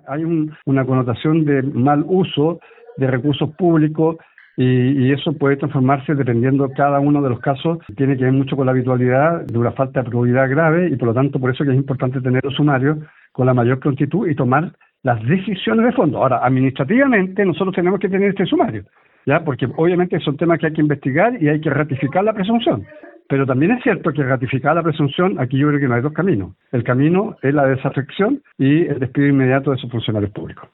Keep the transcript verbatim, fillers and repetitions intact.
hay un, una connotación de mal uso de recursos públicos y, y eso puede transformarse dependiendo de cada uno de los casos. Tiene que ver mucho con la habitualidad de una falta de probidad grave y por lo tanto por eso que es importante tener los sumarios con la mayor prontitud y tomar las decisiones de fondo. Ahora, administrativamente nosotros tenemos que tener este sumario, ya, porque obviamente son temas que hay que investigar y hay que ratificar la presunción. Pero también es cierto que ratificar la presunción, aquí yo creo que no hay dos caminos. El camino es la desafección y el despido inmediato de esos funcionarios públicos.